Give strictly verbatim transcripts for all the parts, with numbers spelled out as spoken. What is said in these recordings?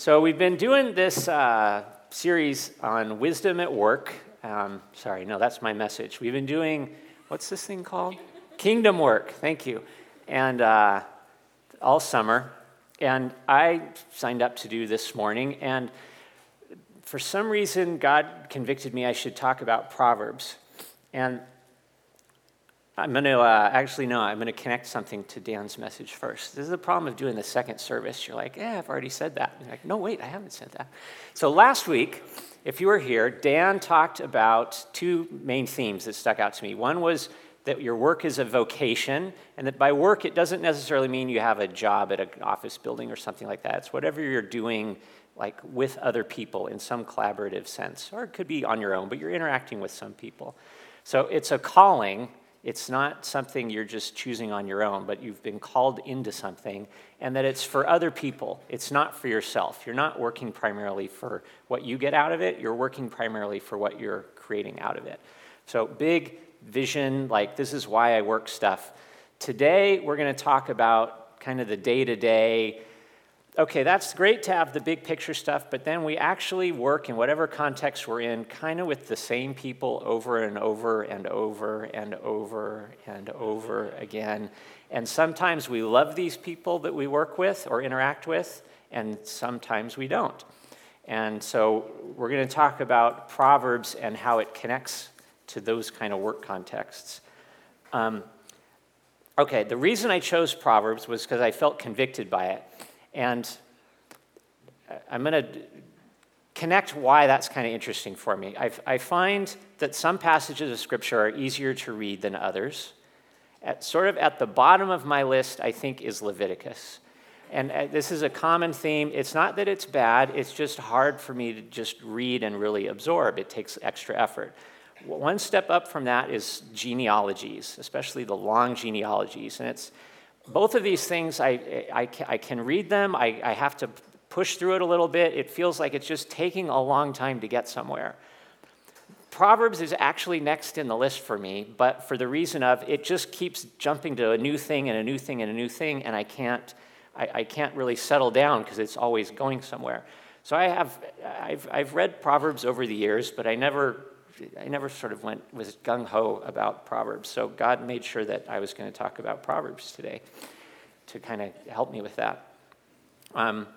So we've been doing this uh, series on wisdom at work. Um, sorry, no, that's my message. We've been doing, what's this thing called? Kingdom work, thank you. And uh, all summer. And I signed up to do this morning. And for some reason, God convicted me I should talk about Proverbs. And I'm going to, uh, actually, no, I'm going to connect something to Dan's message first. This is the problem of doing the second service. You're like, yeah, I've already said that. And you're like, no, wait, I haven't said that. So last week, if you were here, Dan talked about two main themes that stuck out to me. One was that your work is a vocation, and that by work, it doesn't necessarily mean you have a job at an office building or something like that. It's whatever you're doing, like with other people in some collaborative sense, or it could be on your own, but you're interacting with some people. So it's a calling. It's not something you're just choosing on your own, but you've been called into something, and that it's for other people. It's not for yourself. You're not working primarily for what you get out of it. You're working primarily for what you're creating out of it. So big vision, like this is why I work stuff. Today, we're going to talk about kind of the day-to-day. Okay, that's great to have the big picture stuff, but then we actually work in whatever context we're in kind of with the same people over and over and over and over and over again. And sometimes we love these people that we work with or interact with, and sometimes we don't. And so we're going to talk about Proverbs and how it connects to those kind of work contexts. Um, okay, the reason I chose Proverbs was because I felt convicted by it. And I'm going to connect why that's kind of interesting for me. I, I find that some passages of Scripture are easier to read than others. At, sort of at the bottom of my list, I think, is Leviticus. And uh, this is a common theme. It's not that it's bad. It's just hard for me to just read and really absorb. It takes extra effort. One step up from that is genealogies, especially the long genealogies. And it's both of these things, I, I, I can read them. I, I have to push through it a little bit. It feels like it's just taking a long time to get somewhere. Proverbs is actually next in the list for me, but for the reason of it just keeps jumping to a new thing and a new thing and a new thing, and I can't, I, I can't really settle down because it's always going somewhere. So I have, I've, I've read Proverbs over the years, but I never, I never sort of went was gung-ho about Proverbs. So God made sure that I was going to talk about Proverbs today to kind of help me with that. Um,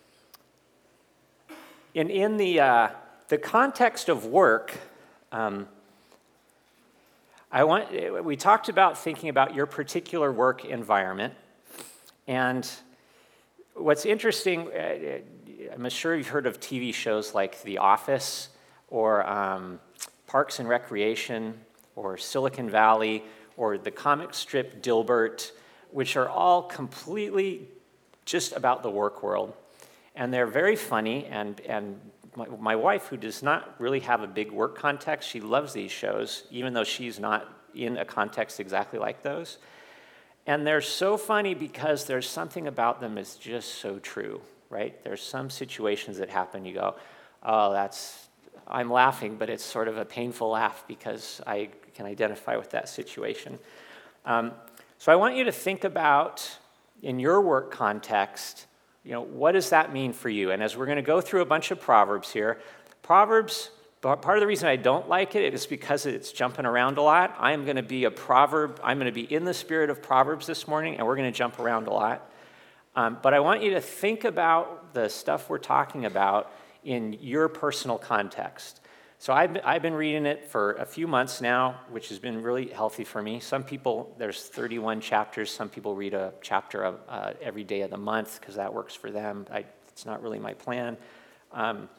in in the uh, the context of work, um, I want we talked about thinking about your particular work environment, and what's interesting, I'm sure you've heard of T V shows like The Office or um, Parks and Recreation, or Silicon Valley, or the comic strip Dilbert, which are all completely just about the work world. And they're very funny, and, and my, my wife, who does not really have a big work context, she loves these shows, even though she's not in a context exactly like those. And they're so funny because there's something about them that's just so true, right? There's some situations that happen, you go, oh, that's, I'm laughing, but it's sort of a painful laugh because I can identify with that situation. Um, so I want you to think about, in your work context, you know, what does that mean for you? And as we're going to go through a bunch of Proverbs here, Proverbs, part of the reason I don't like it is because it's jumping around a lot. I'm going to be a proverb, I'm going to be in the spirit of Proverbs this morning, and we're going to jump around a lot. Um, but I want you to think about the stuff we're talking about in your personal context. So I've, I've been reading it for a few months now, which has been really healthy for me. Some people, there's thirty-one chapters. Some people read a chapter of, uh, every day of the month because that works for them. I, it's not really my plan. Um,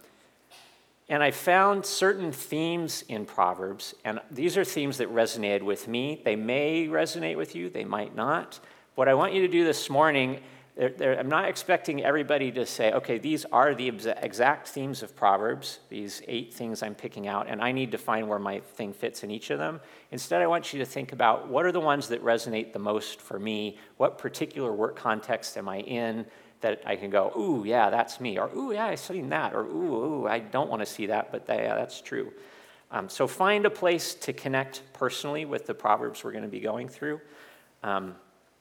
and I found certain themes in Proverbs, and these are themes that resonated with me. They may resonate with you. They might not. What I want you to do this morning, They're, they're, I'm not expecting everybody to say, okay, these are the exact themes of Proverbs, these eight things I'm picking out, and I need to find where my thing fits in each of them. Instead, I want you to think about what are the ones that resonate the most for me, what particular work context am I in that I can go, ooh, yeah, that's me, or ooh, yeah, I've seen that, or ooh, ooh, I don't want to see that, but yeah, that's true. Um, so find a place to connect personally with the Proverbs we're going to be going through. Um,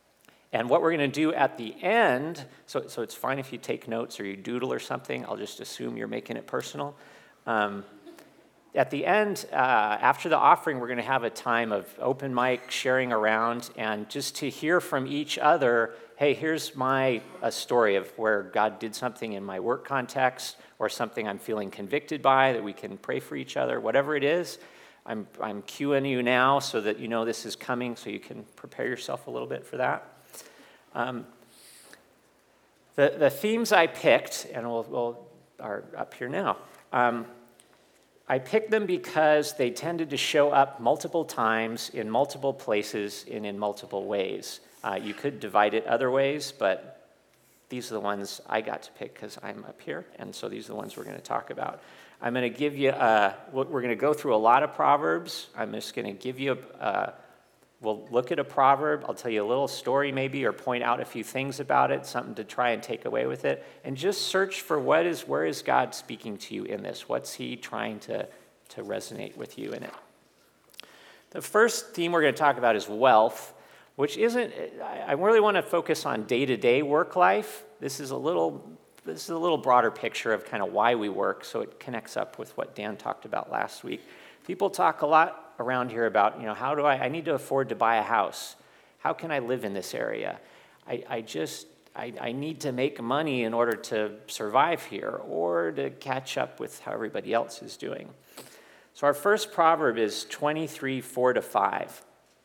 And what we're going to do at the end, so, so it's fine if you take notes or you doodle or something. I'll just assume you're making it personal. Um, at the end, uh, after the offering, we're going to have a time of open mic, sharing around, and just to hear from each other, hey, here's my a story of where God did something in my work context or something I'm feeling convicted by that we can pray for each other, whatever it is. I'm, I'm cueing you now so that you know this is coming so you can prepare yourself a little bit for that. Um, the, the themes I picked, and we'll, we'll are up here now, um, I picked them because they tended to show up multiple times in multiple places and in multiple ways. Uh, you could divide it other ways, but these are the ones I got to pick because I'm up here, and so these are the ones we're going to talk about. I'm going to give you, uh, we're going to go through a lot of Proverbs. I'm just going to give you, uh, we'll look at a proverb. I'll tell you a little story maybe or point out a few things about it, something to try and take away with it. And just search for what is, where is God speaking to you in this? What's he trying to, to resonate with you in it? The first theme we're going to talk about is wealth, which isn't, I really want to focus on day-to-day work life. This is a little This is a little broader picture of kind of why we work, so it connects up with what Dan talked about last week. People talk a lot around here about, you know, how do I, I need to afford to buy a house. How can I live in this area? I, I just, I, I need to make money in order to survive here or to catch up with how everybody else is doing. So our first proverb is twenty-three, four to five.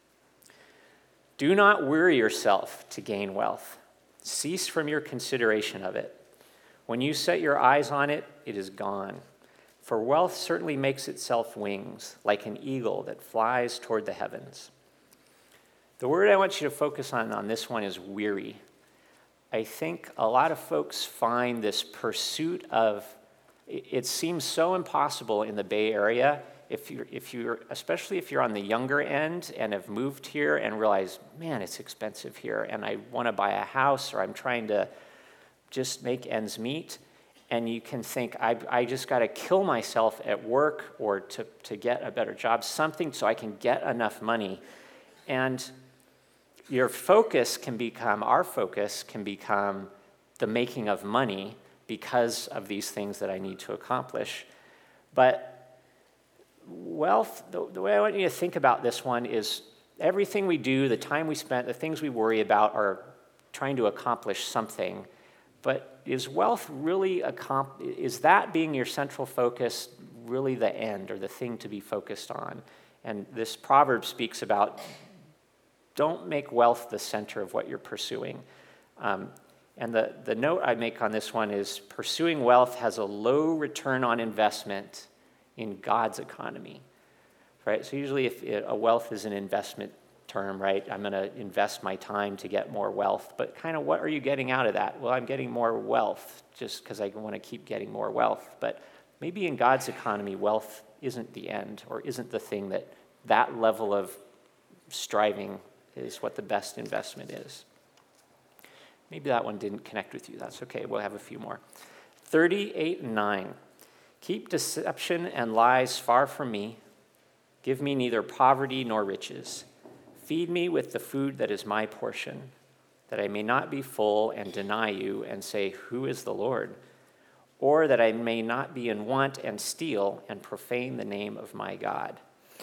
Do not weary yourself to gain wealth. Cease from your consideration of it. When you set your eyes on it, it is gone. For wealth certainly makes itself wings, like an eagle that flies toward the heavens. The word I want you to focus on on this one is weary. I think a lot of folks find this pursuit of, it seems so impossible in the Bay Area, if you're, if you're, especially if you're on the younger end and have moved here and realize, man, it's expensive here, and I want to buy a house, or I'm trying to just make ends meet, and you can think, I, I just got to kill myself at work or to, to get a better job, something so I can get enough money. And your focus can become, our focus can become the making of money because of these things that I need to accomplish. But wealth, the, the way I want you to think about this one is everything we do, the time we spend, the things we worry about are trying to accomplish something. But is wealth really, is that being your central focus really the end or the thing to be focused on? And this proverb speaks about don't make wealth the center of what you're pursuing. Um, and the, the note I make on this one is pursuing wealth has a low return on investment in God's economy, right? So usually if it, a wealth is an investment term, right? I'm going to invest my time to get more wealth. But kind of what are you getting out of that? Well, I'm getting more wealth just because I want to keep getting more wealth. But maybe in God's economy, wealth isn't the end or isn't the thing that that level of striving is what the best investment is. Maybe that one didn't connect with you. That's okay. We'll have a few more. thirty-eight and nine. Keep deception and lies far from me. Give me neither poverty nor riches. Feed me with the food that is my portion, that I may not be full and deny you and say, who is the Lord? Or that I may not be in want and steal and profane the name of my God.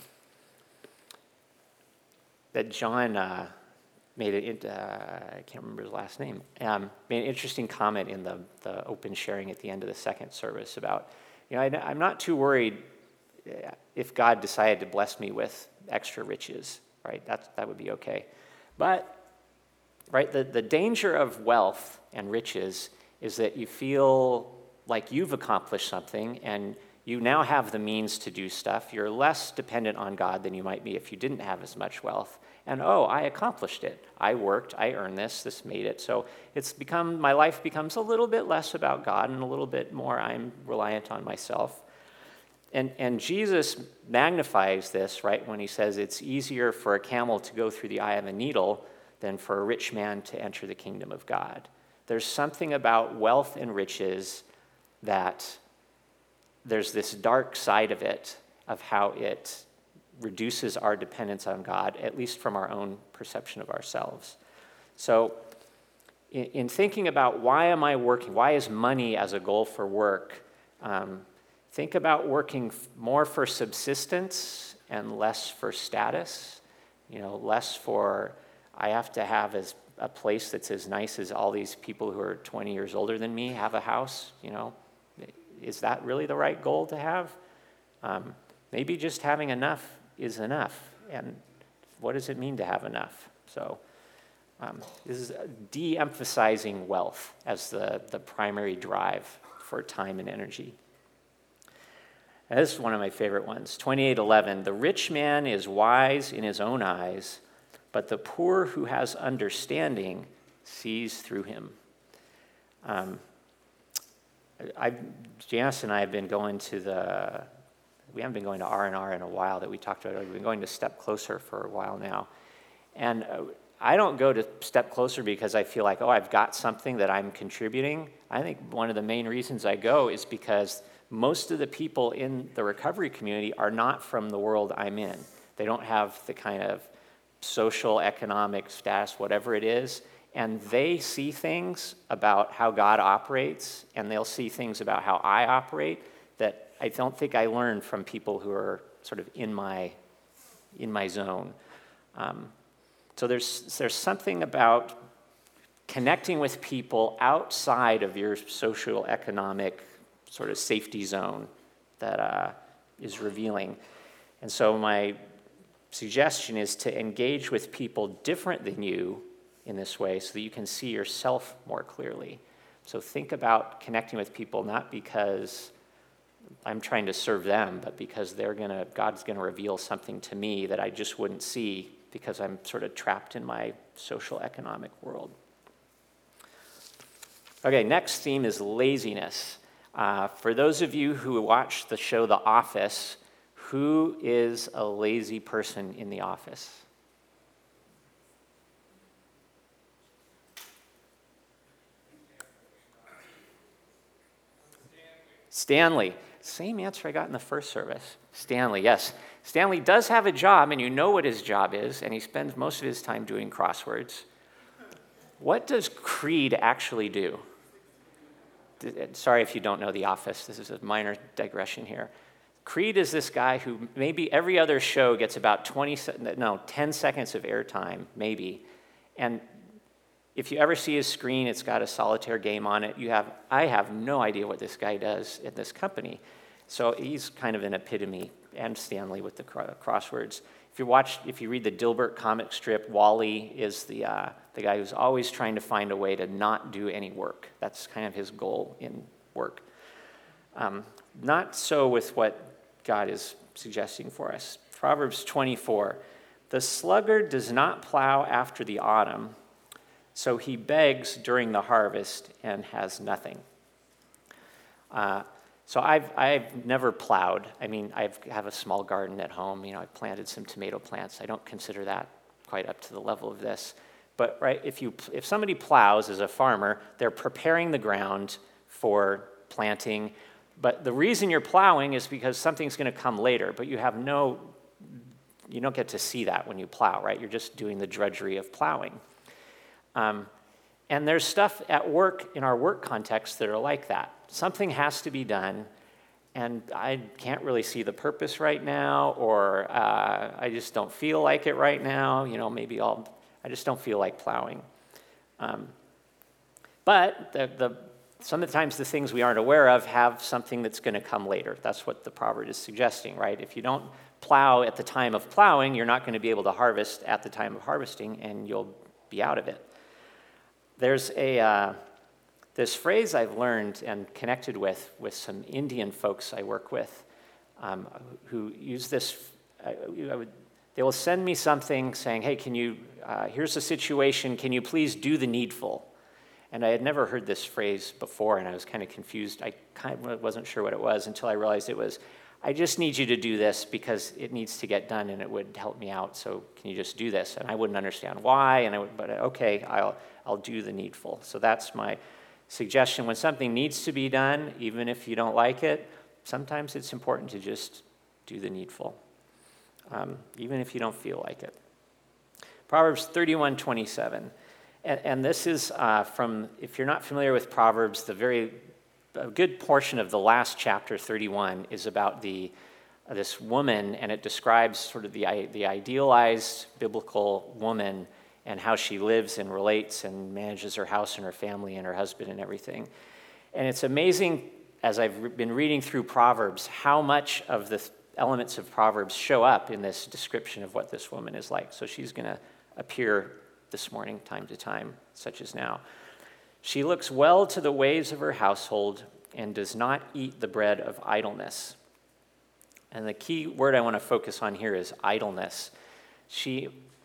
That John uh, made it, uh, I can't remember his last name, um, made an interesting comment in the, the open sharing at the end of the second service about, you know, I, I'm not too worried if God decided to bless me with extra riches. Right, that's, that would be okay. But, right, the, the danger of wealth and riches is that you feel like you've accomplished something and you now have the means to do stuff. You're less dependent on God than you might be if you didn't have as much wealth. And, oh, I accomplished it. I worked, I earned this, this made it. So it's become, my life becomes a little bit less about God and a little bit more I'm reliant on myself. And, and Jesus magnifies this, right, when he says it's easier for a camel to go through the eye of a needle than for a rich man to enter the kingdom of God. There's something about wealth and riches that there's this dark side of it, of how it reduces our dependence on God, at least from our own perception of ourselves. So in, in thinking about why am I working, why is money as a goal for work, um, think about working f- more for subsistence and less for status, you know, less for I have to have as a place that's as nice as all these people who are twenty years older than me have a house, you know. Is that really the right goal to have? Um, maybe just having enough is enough. And what does it mean to have enough? So um, this is de-emphasizing wealth as the, the primary drive for time and energy. And this is one of my favorite ones, twenty-eight eleven. The rich man is wise in his own eyes, but the poor who has understanding sees through him. Um, I, Janice and I have been going to the, we haven't been going to R and R in a while that we talked about. We've been going to Step Closer for a while now. And uh, I don't go to Step Closer because I feel like, oh, I've got something that I'm contributing. I think one of the main reasons I go is because most of the people in the recovery community are not from the world I'm in. They don't have the kind of social, economic status, whatever it is, and they see things about how God operates, and they'll see things about how I operate that I don't think I learned from people who are sort of in my in my zone. Um, so there's there's something about connecting with people outside of your social, economic sort of safety zone that uh, is revealing. And so my suggestion is to engage with people different than you in this way so that you can see yourself more clearly. So think about connecting with people not because I'm trying to serve them, but because they're gonna, God's gonna reveal something to me that I just wouldn't see because I'm sort of trapped in my social economic world. Okay, next theme is laziness. Uh, for those of you who watch the show The Office, who is a lazy person in the office? Stanley. Same answer I got in the first service. Stanley, yes. Stanley does have a job, and you know what his job is, and he spends most of his time doing crosswords. What does Creed actually do? Sorry if you don't know The Office. This is a minor digression here. Creed is this guy who maybe every other show gets about twenty, no, ten seconds of airtime, maybe. And if you ever see his screen, it's got a solitaire game on it. You have, I have no idea what this guy does at this company. So he's kind of an epitome, and Stanley with the crosswords. If you watch, if you read the Dilbert comic strip, Wally is the uh, the guy who's always trying to find a way to not do any work. That's kind of his goal in work. Um, not so with what God is suggesting for us. Proverbs twenty-four, the sluggard does not plow after the autumn, so he begs during the harvest and has nothing. Uh, so I've I've never plowed. I mean, I have a small garden at home. You know, I've planted some tomato plants. I don't consider that quite up to the level of this. But right, if you if somebody plows as a farmer, they're preparing the ground for planting. But the reason you're plowing is because something's going to come later. But you have no, you don't get to see that when you plow, right? You're just doing the drudgery of plowing. Um, and there's stuff at work, in our work context, that are like that. Something has to be done, and I can't really see the purpose right now, or uh, I just don't feel like it right now. You know, maybe I'll, I just don't feel like plowing. Um, but the, the sometimes the things we aren't aware of have something that's going to come later. That's what the proverb is suggesting, right? If you don't plow at the time of plowing, you're not going to be able to harvest at the time of harvesting, and you'll be out of it. There's a uh, this phrase I've learned and connected with with some Indian folks I work with um, who use this. I, I would, they will send me something saying, hey, can you, uh, here's the situation, can you please do the needful? And I had never heard this phrase before, and I was kind of confused. I kind of wasn't sure what it was until I realized it was, I just need you to do this because it needs to get done and it would help me out, so can you just do this? And I wouldn't understand why, and I would, but okay, I'll, I'll do the needful. So that's my suggestion. When something needs to be done, even if you don't like it, sometimes it's important to just do the needful, um, even if you don't feel like it. Proverbs thirty-one twenty-seven. And, and this is uh, from, if you're not familiar with Proverbs, the very, a good portion of the last chapter, thirty-one, is about the uh, this woman, and it describes sort of the, the idealized biblical woman and how she lives and relates and manages her house and her family and her husband and everything. And it's amazing, as I've been reading through Proverbs, how much of the elements of Proverbs show up in this description of what this woman is like. So she's going to appear this morning, time to time, such as now. She looks well to the ways of her household and does not eat the bread of idleness. And the key word I want to focus on here is idleness. She,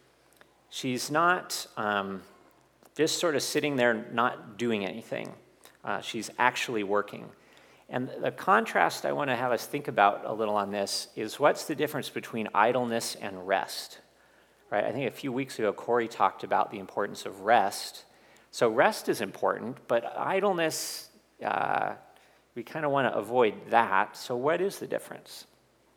she's not um, just sort of sitting there not doing anything. Uh, she's actually working. And the contrast I want to have us think about a little on this is, what's the difference between idleness and rest? Right? I think a few weeks ago, Corey talked about the importance of rest. So rest is important, but idleness, uh, we kind of want to avoid that. So what is the difference?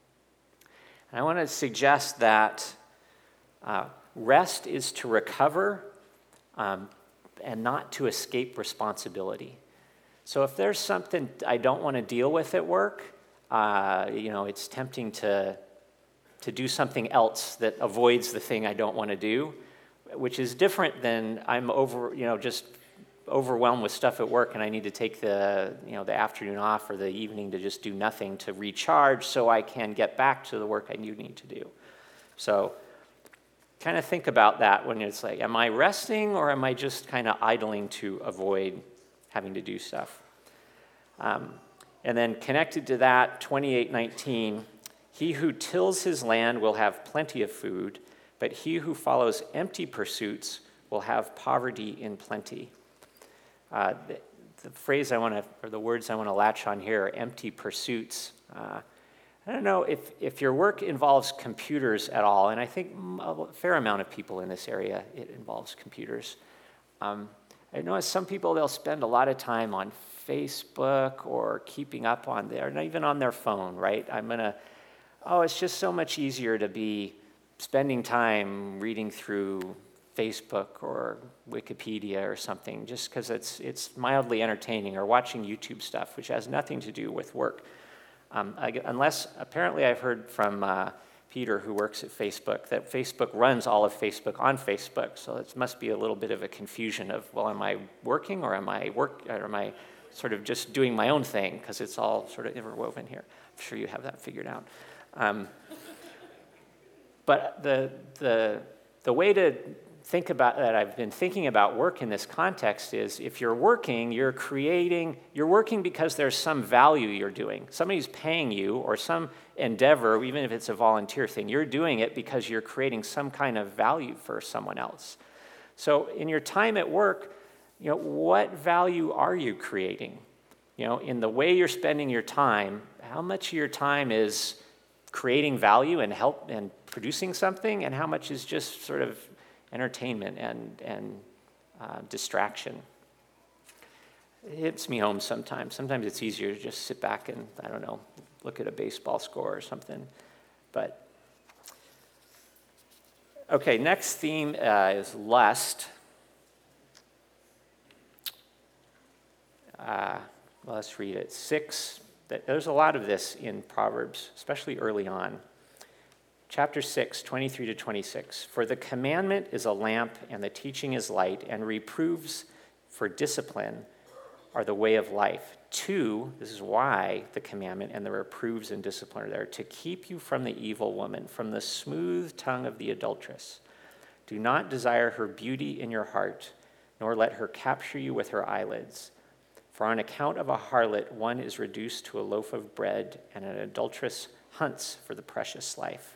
And I want to suggest that uh, rest is to recover um, and not to escape responsibility. So if there's something I don't want to deal with at work, uh, you know, it's tempting to to do something else that avoids the thing I don't want to do, which is different than I'm over, you know, just overwhelmed with stuff at work and I need to take the, you know, the afternoon off or the evening to just do nothing to recharge so I can get back to the work I do need to do. So kind of think about that when it's like, am I resting or am I just kind of idling to avoid having to do stuff? Um, and then connected to that, twenty-eight nineteen, he who tills his land will have plenty of food, but he who follows empty pursuits will have poverty in plenty. Uh, the, the phrase I want to, or the words I want to latch on here are empty pursuits. Uh, I don't know if, if your work involves computers at all, and I think a fair amount of people in this area, it involves computers. Um, I know some people, they'll spend a lot of time on Facebook or keeping up on there, not even on their phone, right? I'm going to, oh, it's just so much easier to be spending time reading through Facebook or Wikipedia or something just because it's it's mildly entertaining, or watching YouTube stuff, which has nothing to do with work. Um, I, unless, apparently I've heard from uh, Peter, who works at Facebook, that Facebook runs all of Facebook on Facebook, so it must be a little bit of a confusion of, well, am I working or am I work, or am I sort of just doing my own thing, because it's all sort of interwoven here. I'm sure you have that figured out. Um, but the, the, the way to think about that, I've been thinking about work in this context, is if you're working, you're creating, you're working because there's some value you're doing. Somebody's paying you, or some endeavor, even if it's a volunteer thing, you're doing it because you're creating some kind of value for someone else. So in your time at work, you know, what value are you creating? You know, in the way you're spending your time, how much of your time is creating value and help and producing something, and how much is just sort of entertainment and, and uh, distraction? It hits me home sometimes. Sometimes it's easier to just sit back and, I don't know, look at a baseball score or something. But, okay, next theme uh, is lust. Uh, well, let's read it. Six. There's a lot of this in Proverbs, especially early on. Chapter six, twenty-three to twenty-six. For the commandment is a lamp, and the teaching is light, and reproofs for discipline are the way of life. Two, this is why the commandment and the reproofs and discipline are there, to keep you from the evil woman, from the smooth tongue of the adulteress. Do not desire her beauty in your heart, nor let her capture you with her eyelids. For on account of a harlot, one is reduced to a loaf of bread, and an adulteress hunts for the precious life.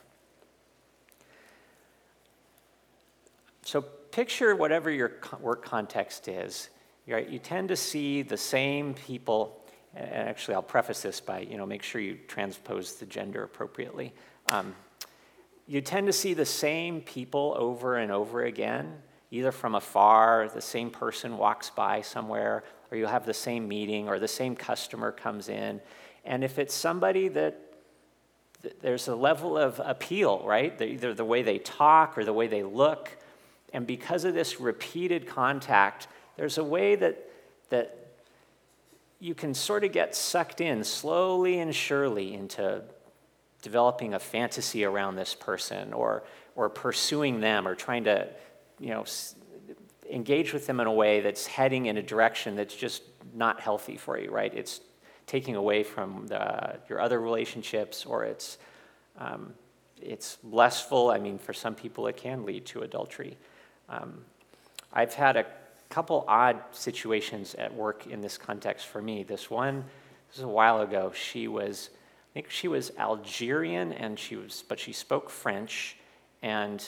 So picture whatever your work context is. Right? You tend to see the same people, and actually I'll preface this by, you know, make sure you transpose the gender appropriately. Um, you tend to see the same people over and over again, either from afar, the same person walks by somewhere, or you have the same meeting, or the same customer comes in. And if it's somebody that th- there's a level of appeal, right? The, either the way they talk or the way they look, And because of this repeated contact, there's a way that that you can sort of get sucked in slowly and surely into developing a fantasy around this person, or or pursuing them, or trying to, you know, engage with them in a way that's heading in a direction that's just not healthy for you, right? It's taking away from the, your other relationships, or it's um, it's lustful. I mean, for some people, it can lead to adultery. Um, I've had a couple odd situations at work in this context for me. This one, this was a while ago. She was, I think she was Algerian, and she was, but she spoke French, and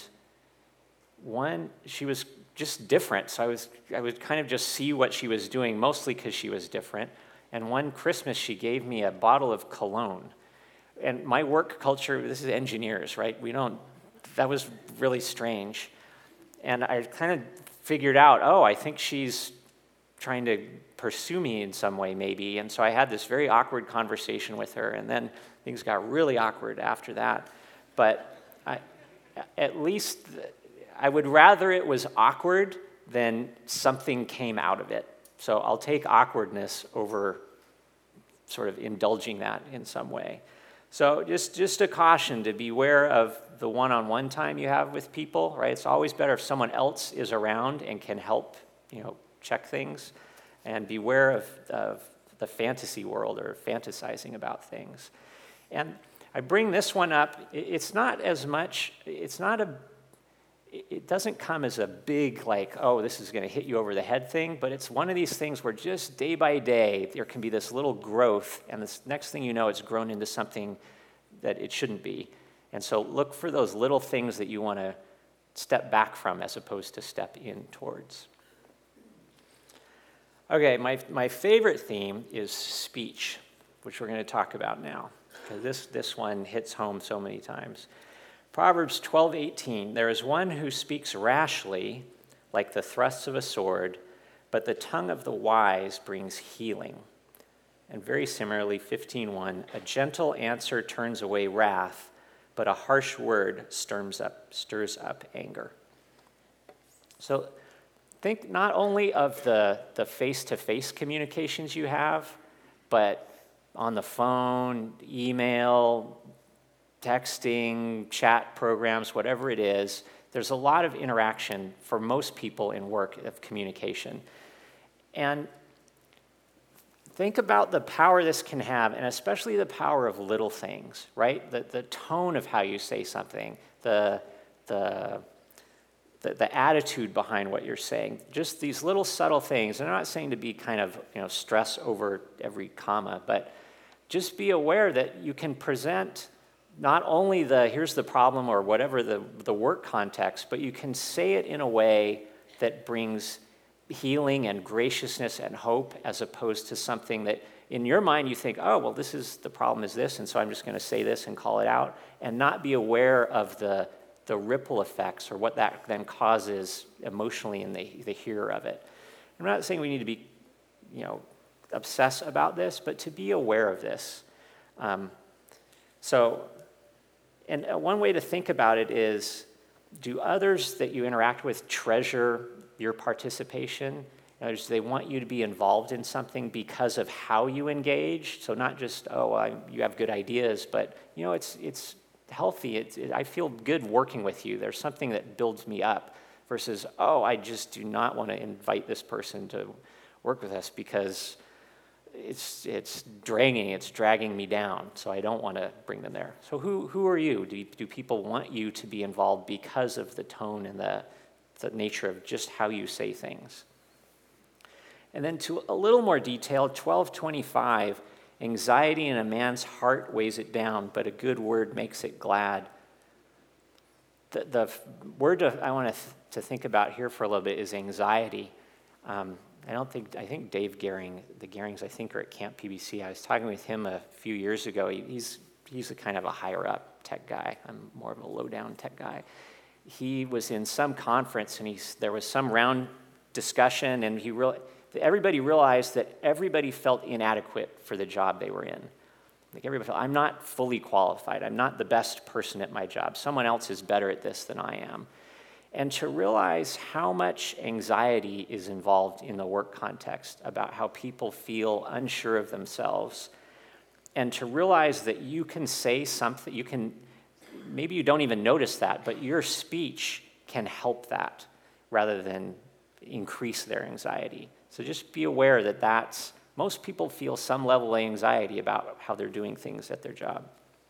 one, she was just different. So I was, I would kind of just see what she was doing, mostly because she was different. And one Christmas, she gave me a bottle of cologne. And my work culture, this is engineers, right? We don't, that was really strange. And I kind of figured out, oh, I think she's trying to pursue me in some way, maybe. And so I had this very awkward conversation with her, and then things got really awkward after that. But I, at least I would rather it was awkward than something came out of it. So I'll take awkwardness over sort of indulging that in some way. So just, just a caution to beware of the one-on-one time you have with people, right? It's always better if someone else is around and can help, you know, check things. And beware of, of the fantasy world, or fantasizing about things. And I bring this one up. It's not as much, it's not a, it doesn't come as a big, like, oh, this is going to hit you over the head thing, but it's one of these things where just day by day, there can be this little growth, and this next thing you know, it's grown into something that it shouldn't be. And so look for those little things that you want to step back from as opposed to step in towards. Okay, my, my favorite theme is speech, which we're going to talk about now, because this, this one hits home so many times. Proverbs twelve eighteen, there is one who speaks rashly, like the thrusts of a sword, but the tongue of the wise brings healing. And very similarly, fifteen one, a gentle answer turns away wrath, but a harsh word stirs up, stirs up anger. So think not only of the, the face-to-face communications you have, but on the phone, email, texting, chat programs, whatever it is, there's a lot of interaction for most people in work of communication. And think about the power this can have, and especially the power of little things, right? The, the tone of how you say something, the, the, the, the attitude behind what you're saying, just these little subtle things. And I'm not saying to be kind of, you know, stress over every comma, but just be aware that you can present not only the, here's the problem or whatever the, the work context, but you can say it in a way that brings healing and graciousness and hope, as opposed to something that in your mind you think, oh, well, this is, the problem is this, and so I'm just going to say this and call it out, and not be aware of the, the ripple effects or what that then causes emotionally in the, the hearer of it. I'm not saying we need to be, you know, obsess about this, but to be aware of this. Um, so, and one way to think about it is, do others that you interact with treasure your participation? You know, do they want you to be involved in something because of how you engage? So not just, oh, I, you have good ideas, but you know, it's it's healthy. It's, it, I feel good working with you. There's something that builds me up, versus, oh, I just do not want to invite this person to work with us because it's it's draining, it's dragging me down, so I don't want to bring them there. So who who are you? Do, do people want you to be involved because of the tone and the, the nature of just how you say things? And then to a little more detail, twelve twenty-five, anxiety in a man's heart weighs it down, but a good word makes it glad. The, the word to, I want to, th- to think about here for a little bit is anxiety. Um, I don't think, I think Dave Gehring, the Gehrings, I think, are at Camp P B C. I was talking with him a few years ago. He, he's he's a kind of a higher up tech guy. I'm more of a low down tech guy. He was in some conference, and he's, there was some round discussion, and he real, everybody realized that everybody felt inadequate for the job they were in. Like everybody felt, I'm not fully qualified. I'm not the best person at my job. Someone else is better at this than I am. and to realize how much anxiety is involved in the work context about how people feel unsure of themselves, and to realize that you can say something, you can, maybe you don't even notice that, but your speech can help that rather than increase their anxiety. So just be aware that that's, most people feel some level of anxiety about how they're doing things at their job.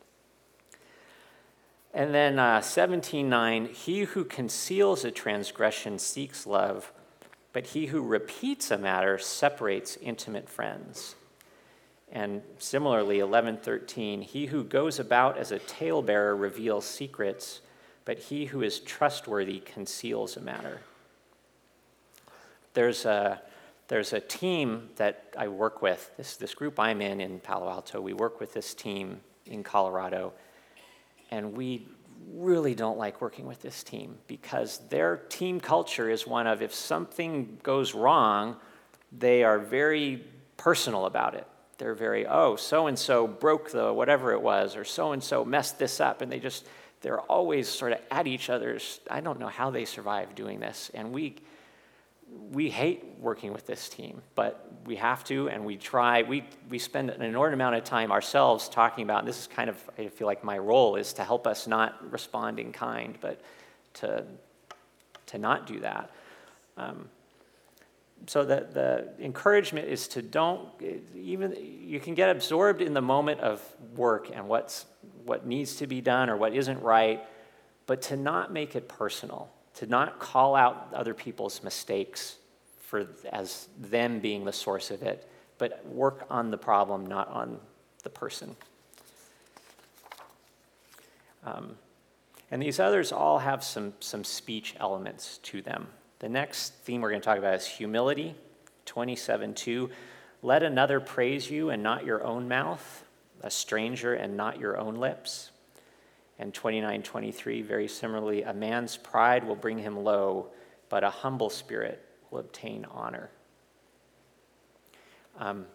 And then uh, seventeen nine, he who conceals a transgression seeks love, but he who repeats a matter separates intimate friends. And similarly, eleven thirteen, he who goes about as a talebearer reveals secrets, but he who is trustworthy conceals a matter. There's a, there's a team that I work with, this, this group I'm in in Palo Alto, we work with this team in Colorado, and we really don't like working with this team because their team culture is one of, if something goes wrong, they are very personal about it. They're very, oh, so-and-so broke the whatever it was, or so-and-so messed this up, and they just, they're always sort of at each other's, I don't know how they survive doing this, and we we hate working with this team, but we have to, and we try, we we spend an inordinate amount of time ourselves talking about, and this is kind of, I feel like my role is to help us not respond in kind, but to, to not do that. Um, So the, the encouragement is to don't, even, you can get absorbed in the moment of work and what's what needs to be done or what isn't right, but to not make it personal, to not call out other people's mistakes for as them being the source of it, but work on the problem, not on the person. Um, and these others all have some, some speech elements to them. The next theme we're going to talk about is humility, twenty-seven two. Let another praise you and not your own mouth, a stranger and not your own lips. And twenty-nine twenty-three, very similarly, a man's pride will bring him low, but a humble spirit will obtain honor. Um,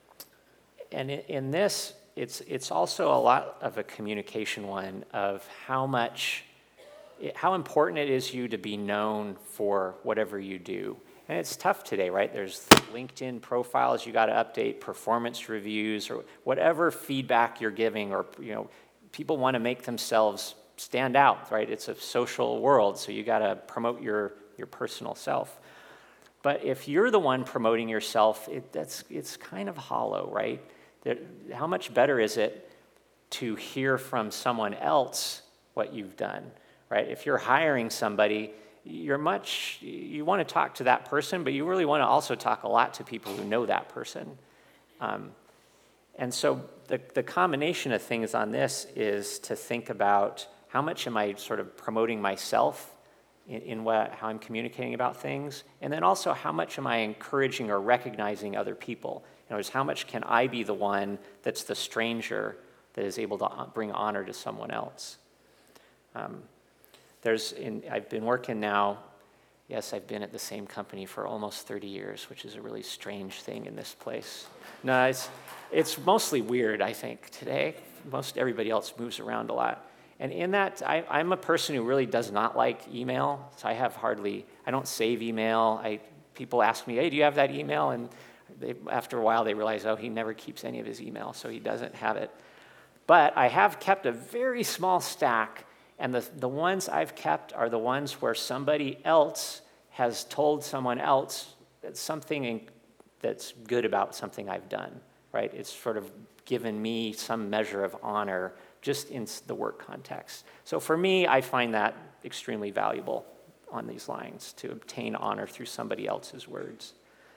and in, in this, it's it's also a lot of a communication one of how much, how important it is you to be known for whatever you do. And it's tough today, right? There's LinkedIn profiles you got to update, performance reviews, or whatever feedback you're giving, or you know, people want to make themselves stand out, right? It's a social world, so you got to promote your your personal self. But if you're the one promoting yourself, it, that's it's kind of hollow, right? There, how much better is it to hear from someone else what you've done, right? If you're hiring somebody, you're much, you want to talk to that person, but you really want to also talk a lot to people who know that person. Um, and so the, the combination of things on this is to think about how much am I sort of promoting myself in, in what, how I'm communicating about things, and then also how much am I encouraging or recognizing other people? In other words, how much can I be the one that's the stranger that is able to bring honor to someone else? Um, There's, in, I've been working now, yes, I've been at the same company for almost thirty years, which is a really strange thing in this place. No, it's, it's mostly weird, I think, today. Most everybody else moves around a lot. And in that, I, I'm a person who really does not like email, so I have hardly, I don't save email. I, people ask me, hey, do you have that email? And they, after a while, they realize, oh, he never keeps any of his email, so he doesn't have it. But I have kept a very small stack. And the, the ones I've kept are the ones where somebody else has told someone else that something in, that's good about something I've done, right? It's sort of given me some measure of honor just in the work context. So for me, I find that extremely valuable on these lines, to obtain honor through somebody else's words.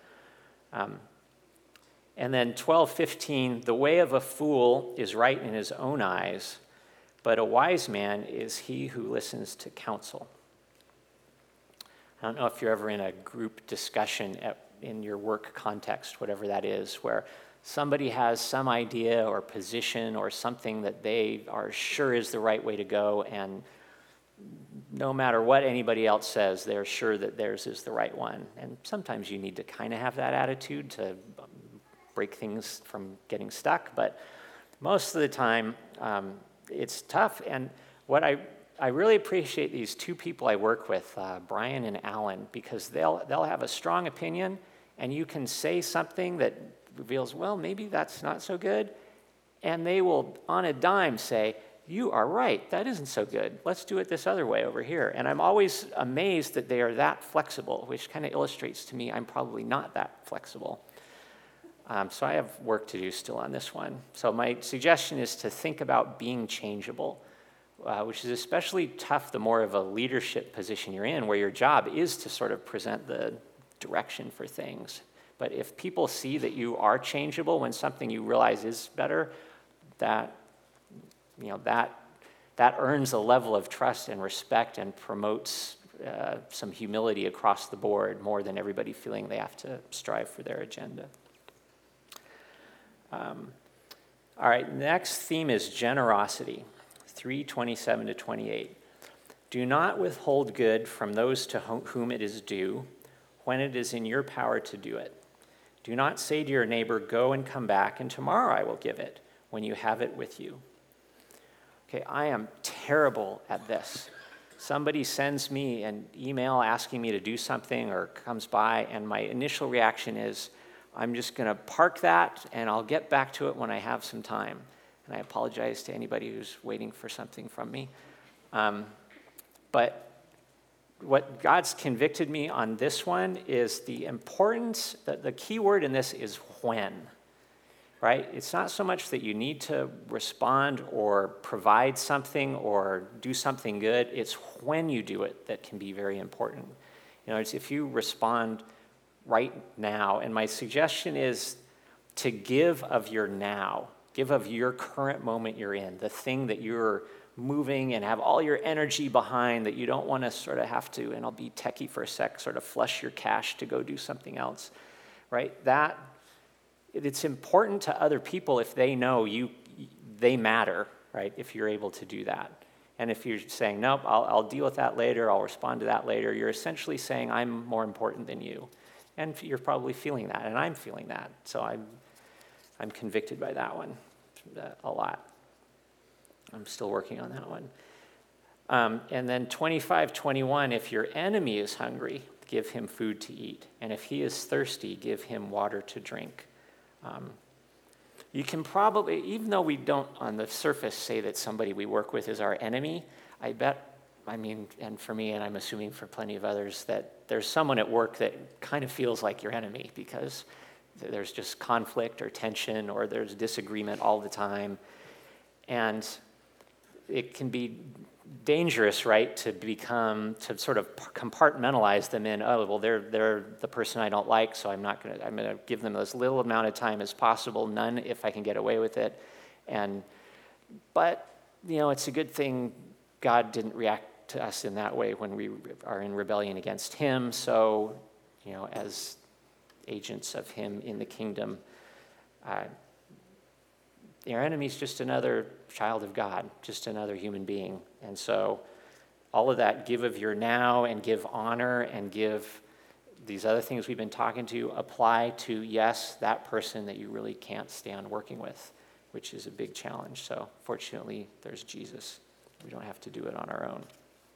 Um, and then twelve fifteen, the way of a fool is right in his own eyes, but a wise man is he who listens to counsel. I don't know if you're ever in a group discussion at, in your work context, whatever that is, where somebody has some idea or position or something that they are sure is the right way to go, and no matter what anybody else says, they're sure that theirs is the right one. And sometimes you need to kind of have that attitude to break things from getting stuck, but most of the time, um, it's tough. And what I I really appreciate these two people I work with, uh, Brian and Alan, because they'll they'll have a strong opinion, and you can say something that reveals, well, maybe that's not so good, and they will, on a dime, say, you are right, that isn't so good. Let's do it this other way over here. And I'm always amazed that they are that flexible, which kind of illustrates to me I'm probably not that flexible. Um, so I have work to do still on this one. So my suggestion is to think about being changeable, uh, which is especially tough the more of a leadership position you're in, where your job is to sort of present the direction for things. But if people see that you are changeable when something you realize is better, that you know that that earns a level of trust and respect and promotes uh, some humility across the board more than everybody feeling they have to strive for their agenda. Um, all right, next theme is generosity, three twenty-seven to twenty-eight. Do not withhold good from those to whom it is due when it is in your power to do it. Do not say to your neighbor, go and come back, and tomorrow I will give it, when you have it with you. Okay, I am terrible at this. Somebody sends me an email asking me to do something or comes by, and my initial reaction is, I'm just going to park that, and I'll get back to it when I have some time. And I apologize to anybody who's waiting for something from me. Um, but what God's convicted me on this one is the importance, the, the key word in this is when, right? It's not so much that you need to respond or provide something or do something good. It's when you do it that can be very important. You know, it's if you respond right now, and my suggestion is to give of your now, give of your current moment you're in, the thing that you're moving and have all your energy behind that you don't want to sort of have to, and I'll be techie for a sec, sort of flush your cash to go do something else, right? That, it's important to other people if they know you, they matter, right? If you're able to do that. And if you're saying, nope, I'll, I'll deal with that later, I'll respond to that later, you're essentially saying I'm more important than you. And you're probably feeling that, and I'm feeling that. So I'm, I'm convicted by that one a lot. I'm still working on that one. Um, and then twenty-five twenty-one, if your enemy is hungry, give him food to eat. And if he is thirsty, give him water to drink. Um, you can probably, even though we don't on the surface say that somebody we work with is our enemy, I bet, I mean, and for me, and I'm assuming for plenty of others, that there's someone at work that kind of feels like your enemy because there's just conflict or tension or there's disagreement all the time. And it can be dangerous, right, to become, to sort of compartmentalize them in, oh, well, they're they're the person I don't like, so I'm not going to, I'm going to give them as little amount of time as possible, none if I can get away with it. And, but, you know, it's a good thing God didn't react to us in that way when we are in rebellion against him. So, you know, as agents of him in the kingdom, uh, your enemy's just another child of God, just another human being. And so all of that, give of your now and give honor and give these other things we've been talking to, apply to, yes, that person that you really can't stand working with, which is a big challenge. So fortunately, there's Jesus. We don't have to do it on our own.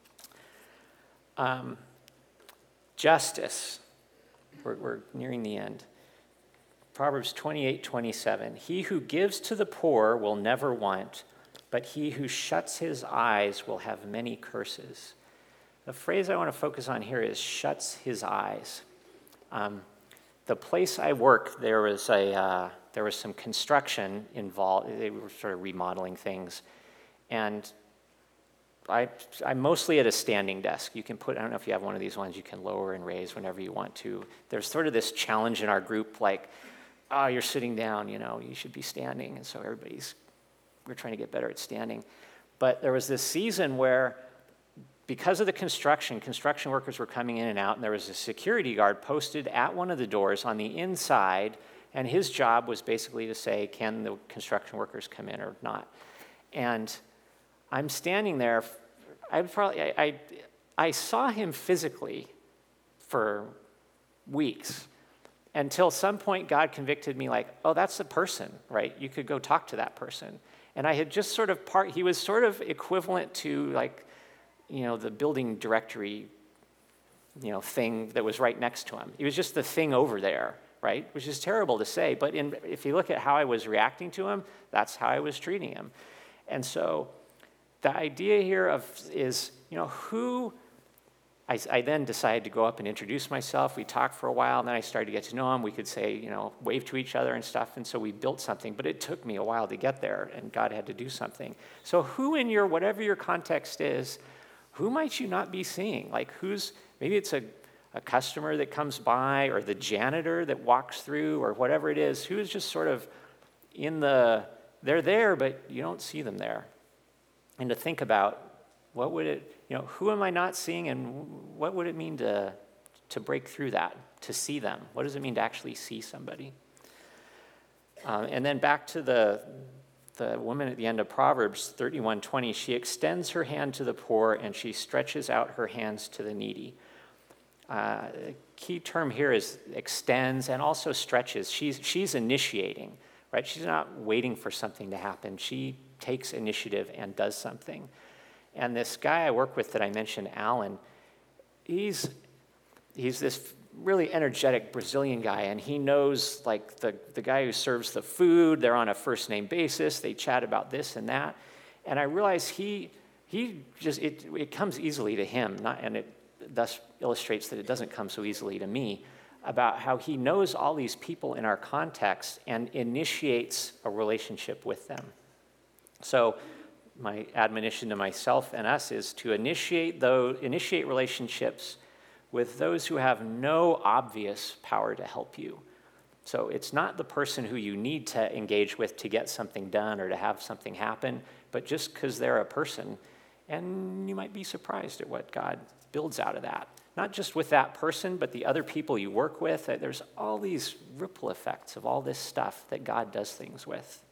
Um, justice. We're, we're nearing the end. Proverbs twenty-eight twenty-seven. He who gives to the poor will never want, but he who shuts his eyes will have many curses. The phrase I want to focus on here is shuts his eyes. Um, the place I work, there was a uh, there was some construction involved. They were sort of remodeling things, and I, I'm mostly at a standing desk. You can put, I don't know if you have one of these ones, you can lower and raise whenever you want to. There's sort of this challenge in our group, like, oh, you're sitting down, you know, you should be standing. And so everybody's, we're trying to get better at standing. But there was this season where, because of the construction, construction workers were coming in and out, and there was a security guard posted at one of the doors on the inside, and his job was basically to say, can the construction workers come in or not? And I'm standing there, I probably, I, I, I saw him physically for weeks, until some point God convicted me like, oh, that's a person, right? You could go talk to that person. And I had just sort of part, he was sort of equivalent to like you know, the building directory, you know, thing that was right next to him. He was just the thing over there, right? Which is terrible to say, but in, if you look at how I was reacting to him, that's how I was treating him. And so the idea here of is, you know, who, I, I then decided to go up and introduce myself. We talked for a while, and then I started to get to know him. We could say, you know, wave to each other and stuff, and so we built something, but it took me a while to get there, and God had to do something. So who in your, whatever your context is, who might you not be seeing? Like who's, maybe it's a, a customer that comes by, or the janitor that walks through, or whatever it is, who's just sort of in the, they're there, but you don't see them there. And to think about, what would it, you know, who am I not seeing, and what would it mean to, to break through that, to see them? What does it mean to actually see somebody? Um, and then back to the, the woman at the end of Proverbs thirty-one twenty, she extends her hand to the poor, and she stretches out her hands to the needy. Uh, the key term here is extends and also stretches. She's, she's initiating, right? She's not waiting for something to happen. She takes initiative and does something. And this guy I work with that I mentioned, Alan, he's he's this really energetic Brazilian guy, and he knows like the, the guy who serves the food. They're on a first name basis. They chat about this and that. And I realize he he just it it comes easily to him, not and it thus illustrates that it doesn't come so easily to me, about how he knows all these people in our context and initiates a relationship with them. So my admonition to myself and us is to initiate those, initiate relationships with those who have no obvious power to help you. So it's not the person who you need to engage with to get something done or to have something happen, but just because they're a person. And you might be surprised at what God builds out of that. Not just with that person, but the other people you work with. There's all these ripple effects of all this stuff that God does things with.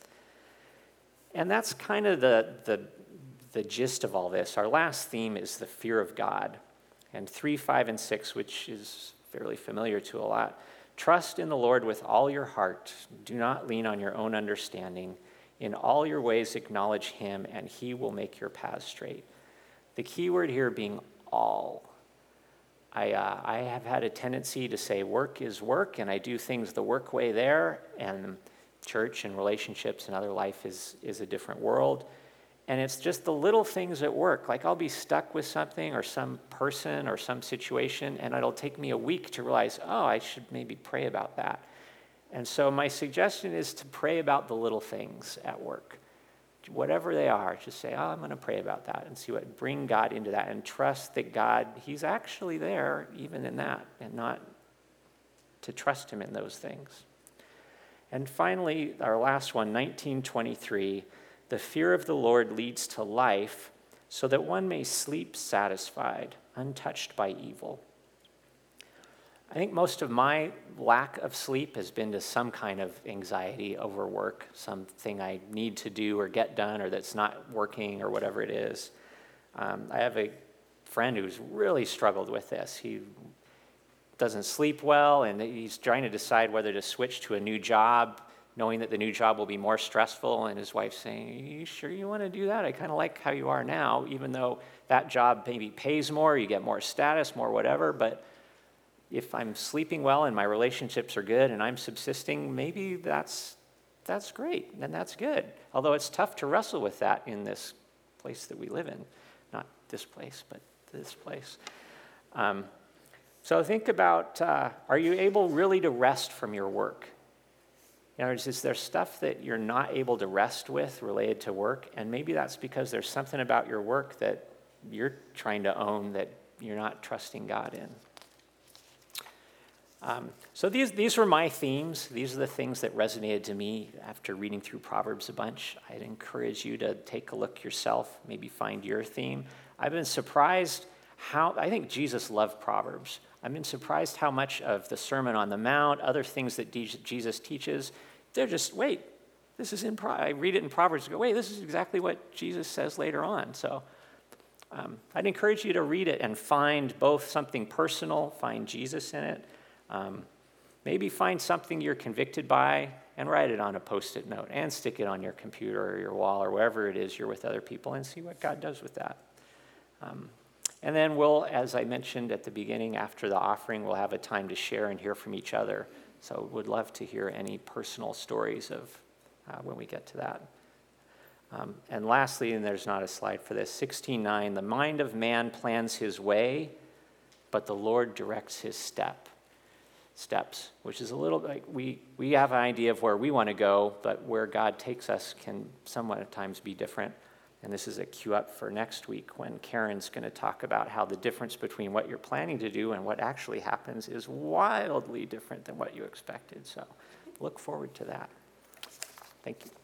And that's kind of the, the, the gist of all this. Our last theme is the fear of God. And three, five, and six, which is fairly familiar to a lot. Trust in the Lord with all your heart. Do not lean on your own understanding. In all your ways acknowledge him, and he will make your paths straight. The key word here being all. I, uh, I have had a tendency to say work is work, and I do things the work way there, and church and relationships and other life is, is a different world. And it's just the little things at work. Like I'll be stuck with something or some person or some situation, and it'll take me a week to realize, oh, I should maybe pray about that. And so my suggestion is to pray about the little things at work. Whatever they are, just say, oh, I'm going to pray about that and see what, bring God into that and trust that God, he's actually there even in that, and not to trust him in those things. And finally, our last one, nineteen twenty-three, the fear of the Lord leads to life so that one may sleep satisfied, untouched by evil. I think most of my lack of sleep has been to some kind of anxiety over work, something I need to do or get done or that's not working or whatever it is. Um, I have a friend who's really struggled with this. He doesn't sleep well, and he's trying to decide whether to switch to a new job, knowing that the new job will be more stressful, and his wife's saying, are you sure you want to do that? I kind of like how you are now, even though that job maybe pays more, you get more status, more whatever, but if I'm sleeping well and my relationships are good and I'm subsisting, maybe that's that's great, and that's good. Although it's tough to wrestle with that in this place that we live in. Not this place, but this place. Um, so think about, uh, are you able really to rest from your work? You know, is there stuff that you're not able to rest with related to work? And maybe that's because there's something about your work that you're trying to own that you're not trusting God in. Um, so these these were my themes. These are the things that resonated to me after reading through Proverbs a bunch. I'd encourage you to take a look yourself, maybe find your theme. I've been surprised how, I think Jesus loved Proverbs. I've been surprised how much of the Sermon on the Mount, other things that Jesus teaches, they're just, wait, this is in, Pro- I read it in Proverbs and go, wait, this is exactly what Jesus says later on. So um, I'd encourage you to read it and find both something personal, find Jesus in it, um, maybe find something you're convicted by and write it on a Post-it note and stick it on your computer or your wall or wherever it is you're with other people and see what God does with that. Um, and then we'll, as I mentioned at the beginning, after the offering, we'll have a time to share and hear from each other. So would love to hear any personal stories of uh, when we get to that. Um, and lastly, and there's not a slide for this, sixteen nine, the mind of man plans his way, but the Lord directs his step, steps, which is a little like we, we have an idea of where we want to go, but where God takes us can somewhat at times be different. And this is a cue up for next week when Karen's going to talk about how the difference between what you're planning to do and what actually happens is wildly different than what you expected. So look forward to that. Thank you.